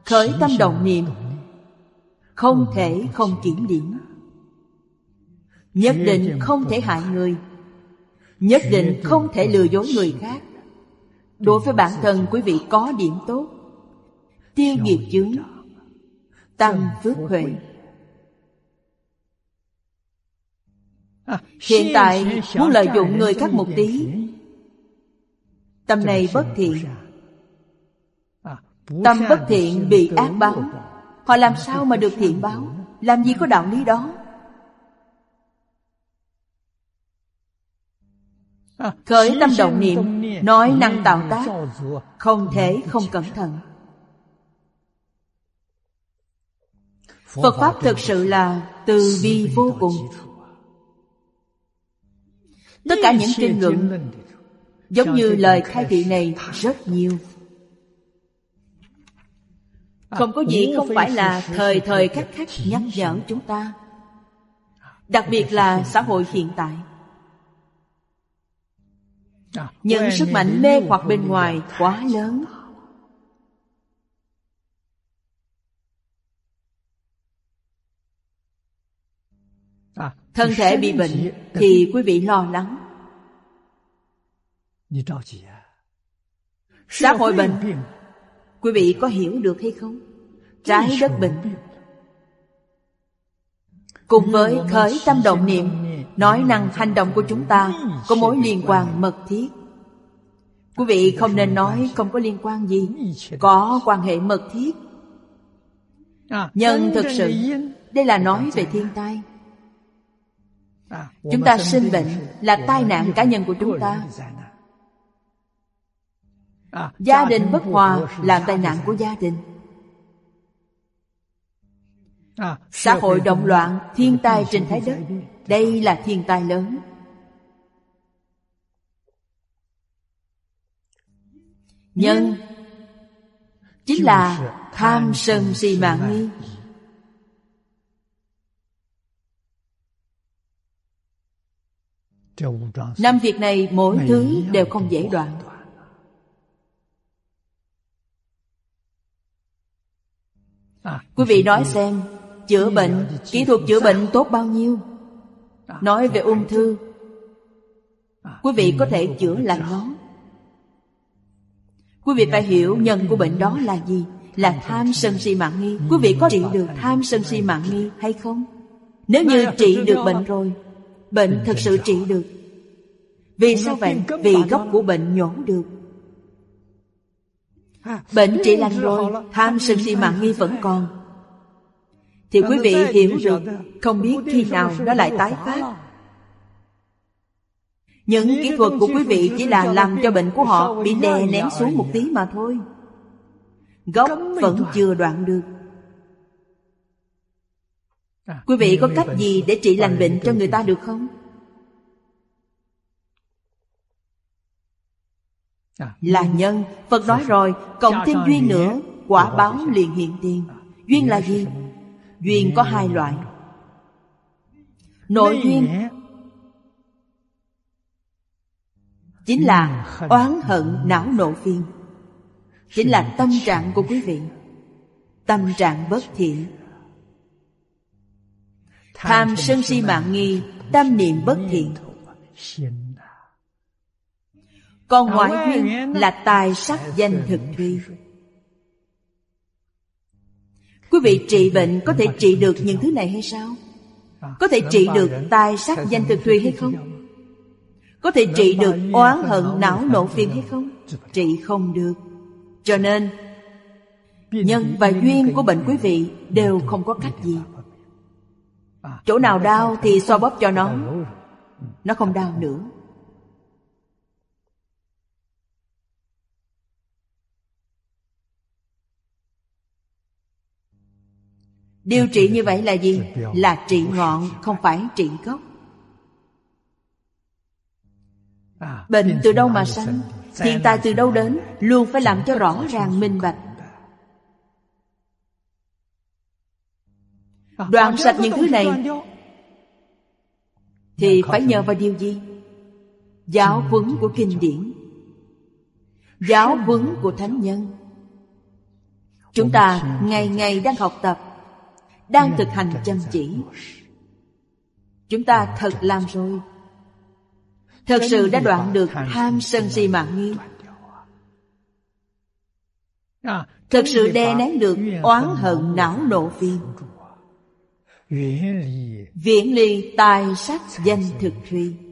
khởi tâm động niệm không thể không kiểm điểm. Nhất định không thể hại người, nhất định không thể lừa dối người khác. Đối với bản thân quý vị có điểm tốt, tiêu nghiệp chướng, tăng phước huệ. Hiện tại muốn lợi dụng người khác một tí, tâm này bất thiện. Tâm bất thiện bị ác báo, họ làm sao mà được thiện báo? Làm gì có đạo lý đó? Khởi tâm động niệm, nói năng tạo tác, không thể không cẩn thận. Phật Pháp thực sự là từ bi vô cùng. Tất cả những kinh luận giống như lời khai thị này rất nhiều. Không có gì không phải là thời thời khắc khắc nhắc nhở chúng ta. Đặc biệt là xã hội hiện tại. Những sức mạnh mê hoặc bên ngoài quá lớn. Thân thể bị bệnh thì quý vị lo lắng. Xã hội bệnh, quý vị có hiểu được hay không? Trái đất bệnh. Cùng với khởi tâm động niệm, nói năng hành động của chúng ta có mối liên quan mật thiết. Quý vị không nên nói không có liên quan gì, có quan hệ mật thiết. Nhưng thực sự đây là nói về thiên tai. Chúng ta sinh bệnh là tai nạn cá nhân của chúng ta. Gia đình bất hòa là tai nạn của gia đình. Xã hội động loạn, thiên tai trên thái đất, đây là thiên tai lớn. Nhân chính là tham sân si mạng nghi. Năm việc này mỗi thứ đều không dễ đoạn. Quý vị nói xem, chữa bệnh, kỹ thuật chữa bệnh tốt bao nhiêu? Nói về ung thư, quý vị có thể chữa lành nó. Quý vị phải hiểu nhân của bệnh đó là gì? Là tham sân si mạng nghi. Quý vị có trị được tham sân si mạng nghi hay không? Nếu như trị được bệnh rồi, bệnh thật sự trị được. Vì sao vậy? Vì gốc của bệnh nhổ được. Bệnh trị lành rồi, tham sân si mạng nghi vẫn còn, thì quý vị hiểu được, không biết khi nào nó lại tái phát. Những kỹ thuật của quý vị chỉ là làm cho bệnh của họ bị đè nén xuống một tí mà thôi. Gốc vẫn chưa đoạn được. Quý vị có cách gì để trị lành bệnh cho người ta được không? Là nhân. Phật nói rồi, cộng thêm duyên nữa, quả báo liền hiện tiền. Duyên là gì? Duyên có hai loại. Nội duyên chính là oán hận não nộ phiền, chính là tâm trạng của quý vị. Tâm trạng bất thiện. Tham sân si mạng nghi, tâm niệm bất thiện. Còn ngoại duyên là tài sắc danh thực thùy. Quý vị trị bệnh có thể trị được những thứ này hay sao? Có thể trị được tài sắc danh thực thùy hay không? Có thể trị được oán hận não nộ phiền hay không? Trị không được. Cho nên nhân và duyên của bệnh quý vị đều không có cách gì. Chỗ nào đau thì xoa bóp cho nó không đau nữa. Điều trị như vậy là gì? Là trị ngọn, không phải trị gốc. Bệnh từ đâu mà sanh? Thiên tai từ đâu đến? Luôn phải làm cho rõ ràng minh bạch. Đoạn sạch những thứ này thì phải nhờ vào điều gì? Giáo huấn của kinh điển, giáo huấn của thánh nhân, Chúng ta ngày ngày đang học tập, đang thực hành chăm chỉ. Chúng ta thật làm rồi, thật sự đã đoạn được tham sân si mạng nghi, thật sự đè nén được oán hận não nộ phiền, viễn ly tài sắc danh thực thùy.